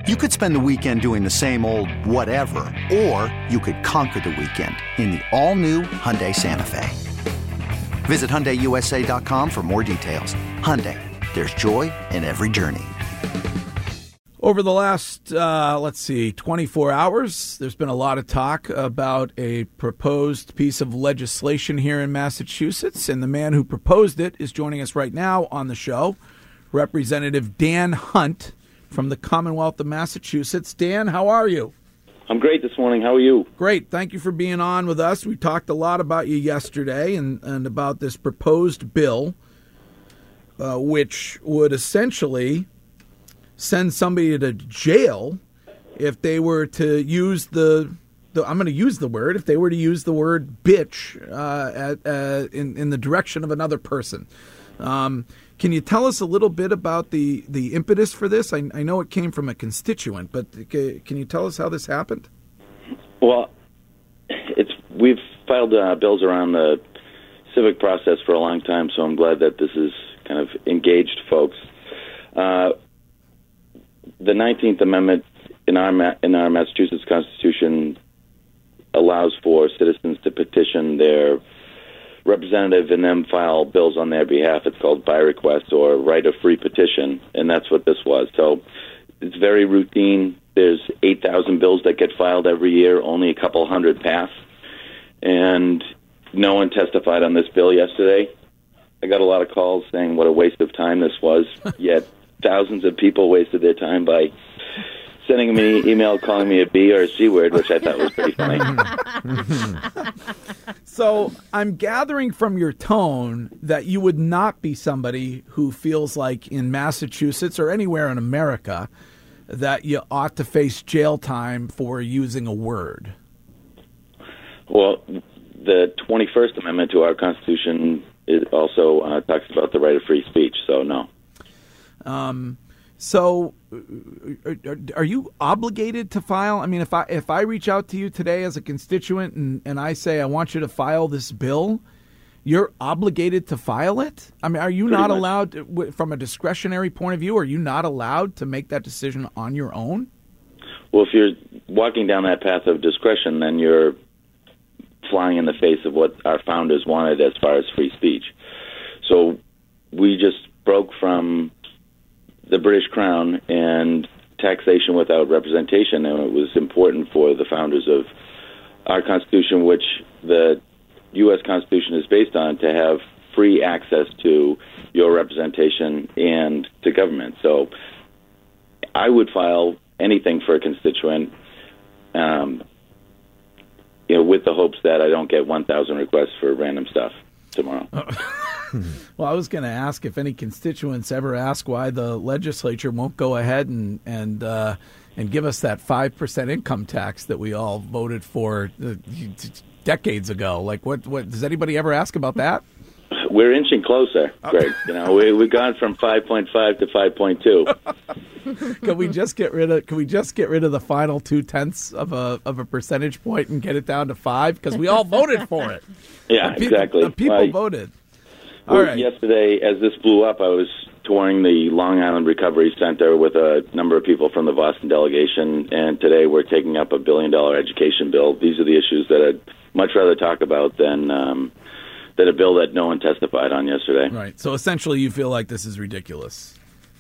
You could spend the weekend doing the same old whatever, or you could conquer the weekend in the all-new Hyundai Santa Fe. Visit HyundaiUSA.com for more details. Hyundai, there's joy in every journey. Over the last, 24 hours, there's been a lot of talk about a proposed piece of legislation here in Massachusetts, and the man who proposed it is joining us right now on the show, Representative Dan Hunt from the Commonwealth of Massachusetts. Dan, how are you? I'm great this morning. How are you? Great. Thank you for being on with us. We talked a lot about you yesterday and about this proposed bill, which would essentially send somebody to jail if they were to use I'm going to use the word, if they were to use the word bitch in the direction of another person. Can you tell us a little bit about the impetus for this? I know it came from a constituent, but can you tell us how this happened? Well, we've filed bills around the civic process for a long time, so I'm glad that this is kind of engaged folks. The 19th Amendment in our Massachusetts Constitution allows for citizens to petition their representative and then file bills on their behalf. It's called by request or right of free petition, and that's what this was. So it's very routine. There's 8,000 bills that get filed every year. Only a couple hundred pass. And no one testified on this bill yesterday. I got a lot of calls saying what a waste of time this was, yet thousands of people wasted their time by sending me an email calling me a B or a C word, which I thought was pretty funny. So I'm gathering from your tone that you would not be somebody who feels like in Massachusetts or anywhere in America that you ought to face jail time for using a word. Well, the 21st Amendment to our Constitution also talks about the right of free speech, so no. So are you obligated to file? I mean, if I reach out to you today as a constituent and I say I want you to file this bill, you're obligated to file it? I mean, are you not allowed, from a discretionary point of view, are you not allowed to make that decision on your own? Well, if you're walking down that path of discretion, then you're flying in the face of what our founders wanted as far as free speech. So we just broke from the British Crown and taxation without representation, and it was important for the founders of our Constitution, which the U.S. Constitution is based on, to have free access to your representation and to government. So I would file anything for a constituent, with the hopes that I don't get 1,000 requests for random stuff tomorrow. Well, I was going to ask if any constituents ever ask why the legislature won't go ahead and give us that 5% income tax that we all voted for decades ago. Like, what does anybody ever ask about that? We're inching closer, Greg. We've gone from 5.5 to 5.2. Can we just get rid of the final 0.2 of a percentage point and get it down to 5? Because we all voted for it. Yeah, exactly. The people voted. All right. Yesterday, as this blew up, I was touring the Long Island Recovery Center with a number of people from the Boston delegation, and today we're taking up a $1 billion education bill. These are the issues that I'd much rather talk about than a bill that no one testified on yesterday. Right. So essentially you feel like this is ridiculous.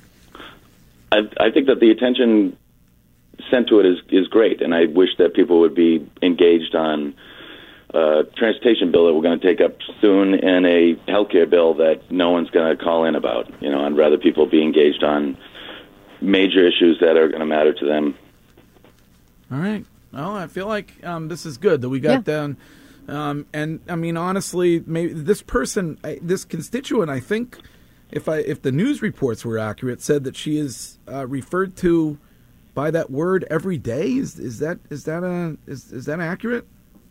I think that the attention sent to it is great, and I wish that people would be engaged on a transportation bill that we're going to take up soon and a healthcare bill that no one's going to call in about. I'd rather people be engaged on major issues that are going to matter to them. All right. Well, I feel like this is good that we got down. And I mean, honestly, maybe this constituent, I think, if the news reports were accurate, said that she is referred to by that word every day. Is that accurate?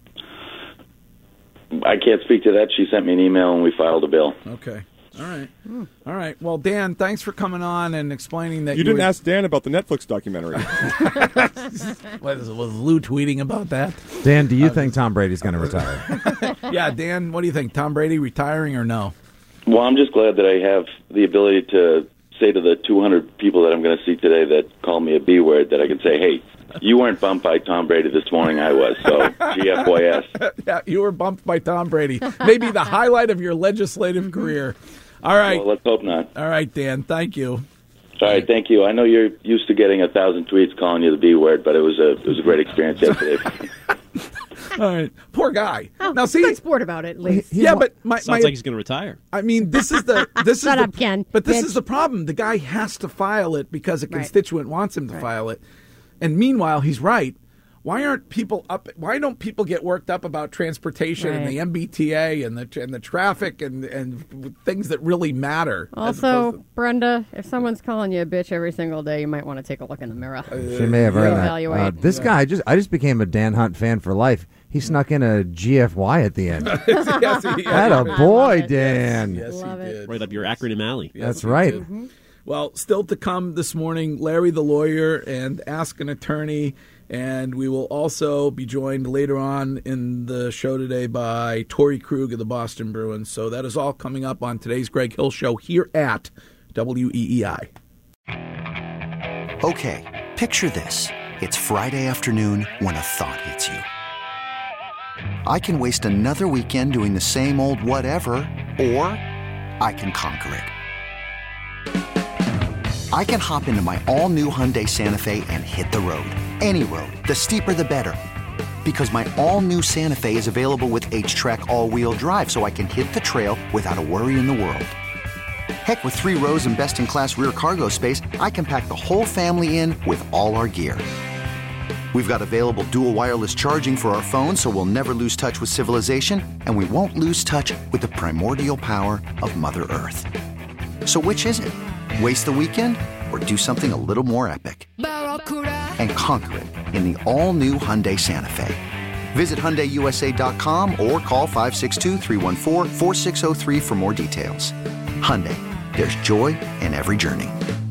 I can't speak to that. She sent me an email and we filed a bill. Okay. All right. All right. Well, Dan, thanks for coming on and explaining that you didn't ask Dan about the Netflix documentary. Was Lou tweeting about that? Dan, do you think Tom Brady's going to retire? Yeah, Dan, what do you think? Tom Brady retiring or no? Well, I'm just glad that I have the ability to say to the 200 people that I'm going to see today that call me a B word, that I can say, hey, you weren't bumped by Tom Brady this morning, I was. So, GFYS. Yeah, you were bumped by Tom Brady. Maybe the highlight of your legislative career. All right. Well, let's hope not. All right, Dan. Thank you. All right, thank you. I know you're used to getting 1,000 tweets calling you the B word, but it was a great experience yesterday. All right. Poor guy. Oh, now, see, good sport about it, at least. yeah, but Sounds like he's going to retire. I mean, this is the Shut up, Ken. But this Bitch. is the problem. The guy has to file it because a constituent wants him to file it. And meanwhile, he's right. Why don't people get worked up about transportation and the MBTA and the traffic and things that really matter? Also, Brenda, if someone's calling you a bitch every single day, you might want to take a look in the mirror. She may have earned that. Evaluate. This guy, I just became a Dan Hunt fan for life. He snuck in a GFY at the end. Yes, he That a boy, it. Dan. Yes, Love he it. did. Right up your acronym alley. That's right. Mm-hmm. Well, still to come this morning, Larry the Lawyer and Ask an Attorney. And we will also be joined later on in the show today by Torrey Krug of the Boston Bruins. So that is all coming up on today's Greg Hill Show here at WEEI. Okay, picture this. It's Friday afternoon when a thought hits you. I can waste another weekend doing the same old whatever, or I can conquer it. I can hop into my all-new Hyundai Santa Fe and hit the road. Any road. The steeper, the better. Because my all-new Santa Fe is available with H-Track all-wheel drive, so I can hit the trail without a worry in the world. Heck, with 3 rows and best-in-class rear cargo space, I can pack the whole family in with all our gear. We've got available dual wireless charging for our phones, so we'll never lose touch with civilization, and we won't lose touch with the primordial power of Mother Earth. So which is it? Waste the weekend or do something a little more epic? And conquer it in the all-new Hyundai Santa Fe. Visit HyundaiUSA.com or call 562-314-4603 for more details. Hyundai, there's joy in every journey.